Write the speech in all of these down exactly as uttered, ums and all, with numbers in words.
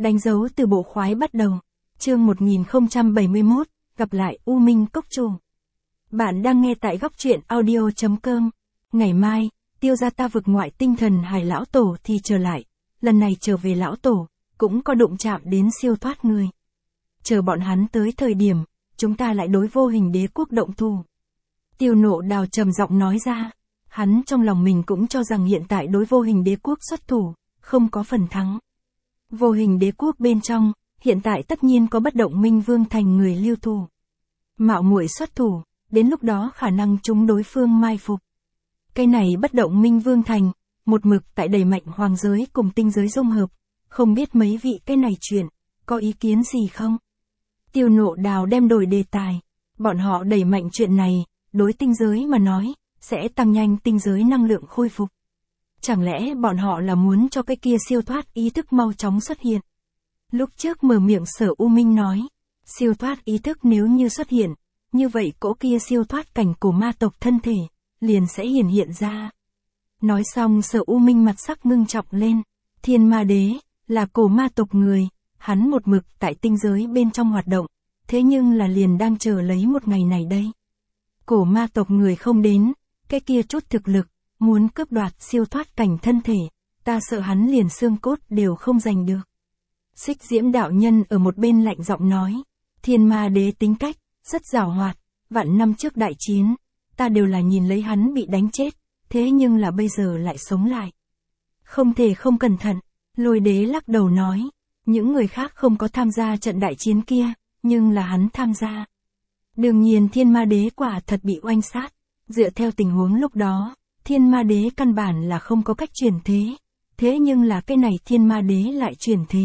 Đánh dấu từ bộ khoái bắt đầu. Chương một nghìn không trăm bảy mươi mốt, gặp lại U Minh Cốc Chủ. Bạn đang nghe tại góc truyện audio chấm com. Ngày mai, Tiêu gia ta vực ngoại tinh thần hải lão tổ thì trở lại. Lần này trở về lão tổ, cũng có đụng chạm đến siêu thoát người. Chờ bọn hắn tới thời điểm, chúng ta lại đối vô hình đế quốc động thủ. Tiêu Nộ Đào trầm giọng nói ra. Hắn trong lòng mình cũng cho rằng hiện tại đối vô hình đế quốc xuất thủ, không có phần thắng. Vô hình đế quốc bên trong, hiện tại tất nhiên có bất động minh vương thành người lưu thủ. Mạo muội xuất thủ, đến lúc đó khả năng chúng đối phương mai phục. Cái này bất động minh vương thành, một mực tại đẩy mạnh hoàng giới cùng tinh giới dung hợp, không biết mấy vị cái này chuyện, có ý kiến gì không? Tiêu Nộ Đào đem đổi đề tài, bọn họ đẩy mạnh chuyện này, đối tinh giới mà nói, sẽ tăng nhanh tinh giới năng lượng khôi phục. Chẳng lẽ bọn họ là muốn cho cái kia siêu thoát ý thức mau chóng xuất hiện? Lúc trước mở miệng Sở U Minh nói, siêu thoát ý thức nếu như xuất hiện, như vậy cỗ kia siêu thoát cảnh của ma tộc thân thể, liền sẽ hiển hiện ra. Nói xong Sở U Minh mặt sắc ngưng trọng lên, Thiên Ma Đế, là cổ ma tộc người, hắn một mực tại tinh giới bên trong hoạt động, thế nhưng là liền đang chờ lấy một ngày này đây. Cổ ma tộc người không đến, cái kia chút thực lực, muốn cướp đoạt siêu thoát cảnh thân thể, ta sợ hắn liền xương cốt đều không giành được. Xích Diễm đạo nhân ở một bên lạnh giọng nói, Thiên Ma Đế tính cách, rất giàu hoạt, vạn năm trước đại chiến, ta đều là nhìn lấy hắn bị đánh chết, thế nhưng là bây giờ lại sống lại. Không thể không cẩn thận, Lôi Đế lắc đầu nói, những người khác không có tham gia trận đại chiến kia, nhưng là hắn tham gia. Đương nhiên Thiên Ma Đế quả thật bị oanh sát, dựa theo tình huống lúc đó, Thiên Ma Đế căn bản là không có cách chuyển thế, thế nhưng là cái này Thiên Ma Đế lại chuyển thế.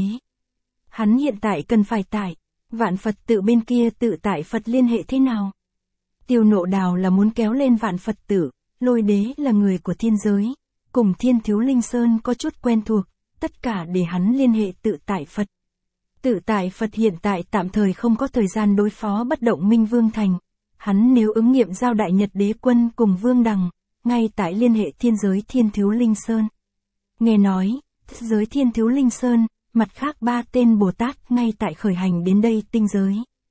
Hắn hiện tại cần phải tại, Vạn Phật Tự bên kia tự tại Phật liên hệ thế nào? Tiêu Nộ Đào là muốn kéo lên Vạn Phật Tự, Lôi Đế là người của thiên giới, cùng Thiên Thiếu Linh Sơn có chút quen thuộc, tất cả để hắn liên hệ tự tại Phật. Tự tại Phật hiện tại tạm thời không có thời gian đối phó bất động minh vương thành, hắn nếu ứng nghiệm giao đại nhật đế quân cùng vương đằng, ngay tại liên hệ thiên giới Thiên Thiếu Linh Sơn. Nghe nói, giới Thiên Thiếu Linh Sơn, mặt khác ba tên Bồ Tát ngay tại khởi hành đến đây tinh giới.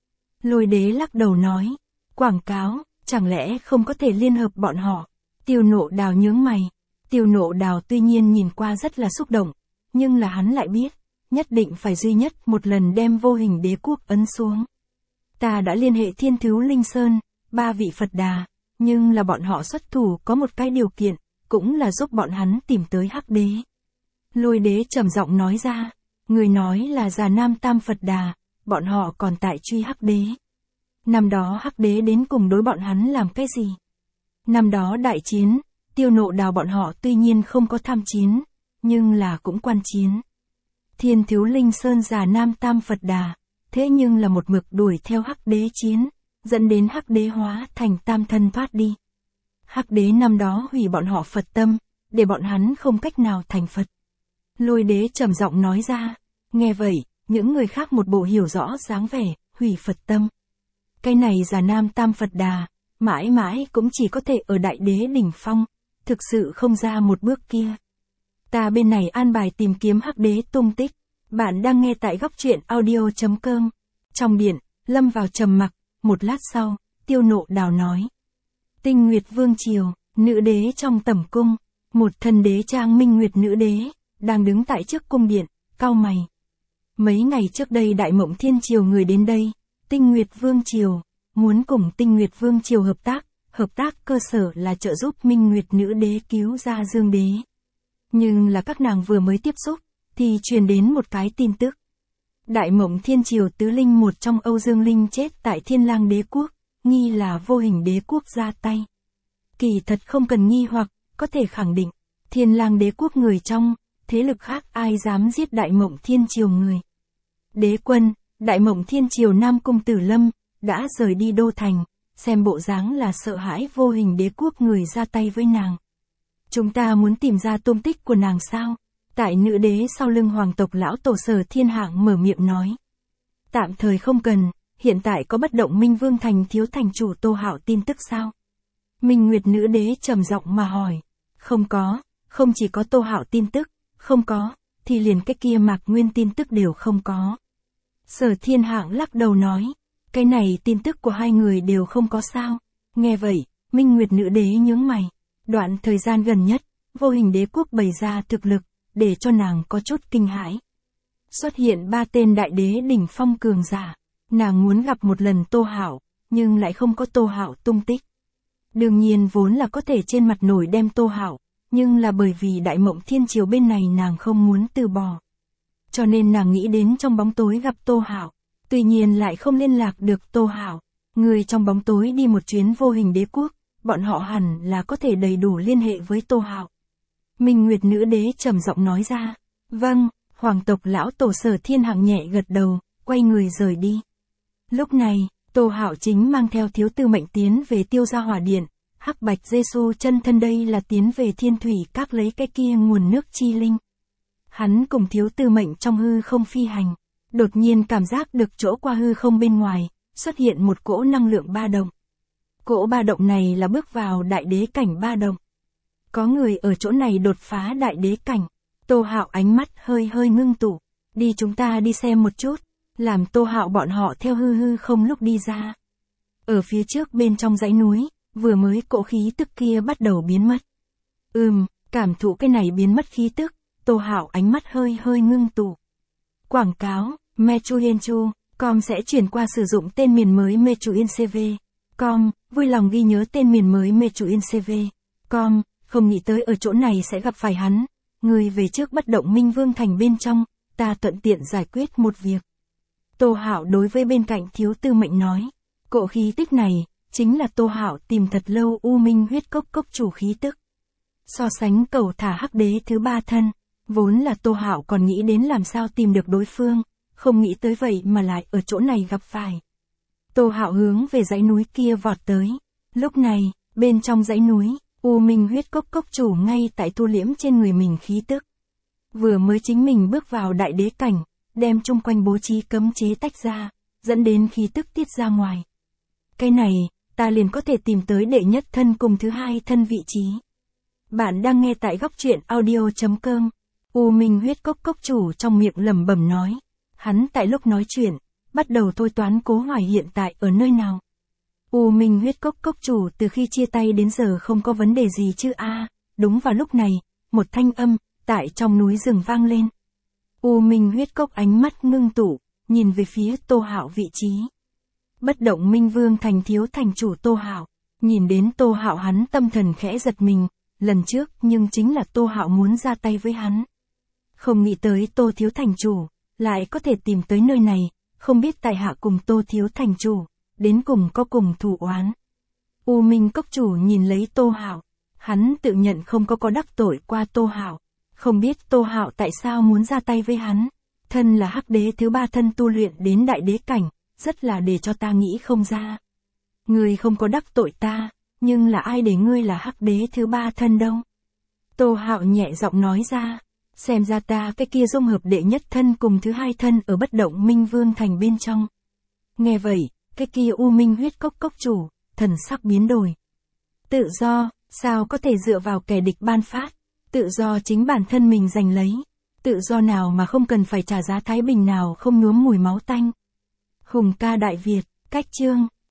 Lôi Đế lắc đầu nói, quảng cáo, chẳng lẽ không có thể liên hợp bọn họ? Tiêu Nộ Đào nhướng mày, Tiêu Nộ Đào tuy nhiên nhìn qua rất là xúc động, nhưng là hắn lại biết, nhất định phải duy nhất một lần đem vô hình đế quốc ấn xuống. Ta đã liên hệ Thiên Thiếu Linh Sơn, ba vị Phật Đà, nhưng là bọn họ xuất thủ có một cái điều kiện, cũng là giúp bọn hắn tìm tới Hắc Đế. Lôi Đế trầm giọng nói ra, người nói là Già Nam Tam Phật Đà, bọn họ còn tại truy Hắc Đế. Năm đó Hắc Đế đến cùng đối bọn hắn làm cái gì? Năm đó đại chiến, Tiêu Nộ Đào bọn họ tuy nhiên không có tham chiến, nhưng là cũng quan chiến. Thiên Thiếu Linh Sơn Già Nam Tam Phật Đà, thế nhưng là một mực đuổi theo Hắc Đế chiến, dẫn đến Hắc Đế hóa thành tam thân thoát đi. Hắc Đế năm đó hủy bọn họ Phật tâm, để bọn hắn không cách nào thành Phật. Lôi Đế trầm giọng nói ra, nghe vậy, những người khác một bộ hiểu rõ dáng vẻ, hủy Phật tâm. Cái này Già Nam Tam Phật Đà, mãi mãi cũng chỉ có thể ở Đại Đế đỉnh phong, thực sự không ra một bước kia. Ta bên này an bài tìm kiếm Hắc Đế tung tích, bạn đang nghe tại góc truyện audio chấm com. Trong điện, lâm vào trầm mặc, một lát sau, Tiêu Nộ Đào nói. Tinh Nguyệt Vương Triều, nữ đế trong tẩm cung, một thần đế trang Minh Nguyệt nữ đế, đang đứng tại trước cung điện, cau mày. Mấy ngày trước đây Đại Mộng Thiên Triều người đến đây, Tinh Nguyệt Vương Triều, muốn cùng Tinh Nguyệt Vương Triều hợp tác, hợp tác cơ sở là trợ giúp Minh Nguyệt nữ đế cứu ra Dương Đế. Nhưng là các nàng vừa mới tiếp xúc, thì truyền đến một cái tin tức. Đại Mộng Thiên Triều tứ linh một trong Âu Dương Linh chết tại Thiên Lang Đế Quốc, nghi là vô hình đế quốc ra tay. Kỳ thật không cần nghi hoặc, có thể khẳng định, Thiên Lang Đế Quốc người trong, thế lực khác ai dám giết Đại Mộng Thiên Triều người. Đế quân, Đại Mộng Thiên Triều Nam Cung Tử Lâm, đã rời đi đô thành, xem bộ dáng là sợ hãi vô hình đế quốc người ra tay với nàng. Chúng ta muốn tìm ra tung tích của nàng sao? Tại nữ đế sau lưng hoàng tộc lão tổ Sở Thiên Hạng mở miệng nói. Tạm thời không cần, hiện tại có bất động Minh Vương thành thiếu thành chủ Tô Hạo tin tức sao? Minh Nguyệt nữ đế trầm giọng mà hỏi. Không có, không chỉ có Tô Hạo tin tức, không có, thì liền cái kia Mạc Nguyên tin tức đều không có. Sở Thiên Hạng lắc đầu nói, cái này tin tức của hai người đều không có sao. Nghe vậy, Minh Nguyệt Nữ Đế nhướng mày. Đoạn thời gian gần nhất, Vô Hình Đế Quốc bày ra thực lực, để cho nàng có chút kinh hãi. Xuất hiện ba tên đại đế đỉnh phong cường giả. Nàng muốn gặp một lần Tô Hạo, nhưng lại không có Tô Hạo tung tích. Đương nhiên vốn là có thể trên mặt nổi đem Tô Hạo, nhưng là bởi vì Đại Mộng Thiên Triều bên này nàng không muốn từ bỏ. Cho nên nàng nghĩ đến trong bóng tối gặp Tô Hạo, tuy nhiên lại không liên lạc được Tô Hạo. Người trong bóng tối đi một chuyến Vô Hình Đế Quốc, bọn họ hẳn là có thể đầy đủ liên hệ với Tô Hạo. Minh Nguyệt Nữ Đế trầm giọng nói ra, vâng, Hoàng tộc lão tổ Sở Thiên Hạng nhẹ gật đầu, quay người rời đi. Lúc này, Tô Hạo chính mang theo thiếu tư mệnh tiến về Tiêu Gia Hỏa Điện, Hắc Bạch Giê-xu chân thân đây là tiến về Thiên Thủy Các lấy cái kia nguồn nước chi linh. Hắn cùng thiếu tư mệnh trong hư không phi hành, đột nhiên cảm giác được chỗ qua hư không bên ngoài, xuất hiện một cỗ năng lượng ba động. Cỗ ba động này là bước vào đại đế cảnh ba động. Có người ở chỗ này đột phá đại đế cảnh. Tô Hạo ánh mắt hơi hơi ngưng tụ, đi chúng ta đi xem một chút, làm Tô Hạo bọn họ theo hư hư không lúc đi ra. Ở phía trước bên trong dãy núi, vừa mới cỗ khí tức kia bắt đầu biến mất. Ừm, cảm thụ cái này biến mất khí tức, Tô Hạo ánh mắt hơi hơi ngưng tụ. Quảng cáo, Mechuyenchu, com sẽ chuyển qua sử dụng tên miền mới Mechuyencv. Com, vui lòng ghi nhớ tên miền mới Mechuyencv. Com, không nghĩ tới ở chỗ này sẽ gặp phải hắn. Người về trước bất động Minh Vương Thành bên trong, ta thuận tiện giải quyết một việc. Tô Hạo đối với bên cạnh thiếu tư mệnh nói, cỗ khí tức này, chính là Tô Hạo tìm thật lâu U Minh huyết cốc cốc chủ khí tức. So sánh cầu thả hắc đế thứ ba thân, vốn là Tô Hạo còn nghĩ đến làm sao tìm được đối phương, không nghĩ tới vậy mà lại ở chỗ này gặp phải. Tô Hạo hướng về dãy núi kia vọt tới. Lúc này, bên trong dãy núi, U Minh huyết cốc cốc chủ ngay tại thu liễm trên người mình khí tức. Vừa mới chính mình bước vào đại đế cảnh, đem chung quanh bố trí cấm chế tách ra, dẫn đến khí tức tiết ra ngoài. Cái này, ta liền có thể tìm tới đệ nhất thân cùng thứ hai thân vị trí. Bạn đang nghe tại góc truyện audio chấm com. U Minh huyết cốc cốc chủ trong miệng lẩm bẩm nói. Hắn tại lúc nói chuyện, bắt đầu thôi toán Cố Hoài hiện tại ở nơi nào. U Minh huyết cốc cốc chủ từ khi chia tay đến giờ không có vấn đề gì chứ a. À, đúng vào lúc này, một thanh âm, tại trong núi rừng vang lên. U Minh huyết cốc ánh mắt ngưng tụ, nhìn về phía Tô Hạo vị trí. Bất động Minh Vương Thành thiếu thành chủ Tô Hạo, nhìn đến Tô Hạo hắn tâm thần khẽ giật mình, lần trước nhưng chính là Tô Hạo muốn ra tay với hắn. Không nghĩ tới Tô thiếu thành chủ, lại có thể tìm tới nơi này, không biết tại hạ cùng Tô thiếu thành chủ, đến cùng có cùng thù oán. U Minh cốc chủ nhìn lấy Tô Hạo, hắn tự nhận không có có đắc tội qua Tô Hạo, không biết Tô Hạo tại sao muốn ra tay với hắn. Thân là hắc đế thứ ba thân tu luyện đến đại đế cảnh, rất là để cho ta nghĩ không ra. Ngươi không có đắc tội ta, nhưng là ai để ngươi là hắc đế thứ ba thân đâu? Tô Hạo nhẹ giọng nói ra, xem ra ta cái kia dung hợp đệ nhất thân cùng thứ hai thân ở bất động Minh Vương Thành bên trong. Nghe vậy, cái kia U Minh huyết cốc cốc chủ, thần sắc biến đổi. Tự do, sao có thể dựa vào kẻ địch ban phát, tự do chính bản thân mình giành lấy, tự do nào mà không cần phải trả giá thái bình nào không nhuốm mùi máu tanh. Hùng ca Đại Việt, cách chương.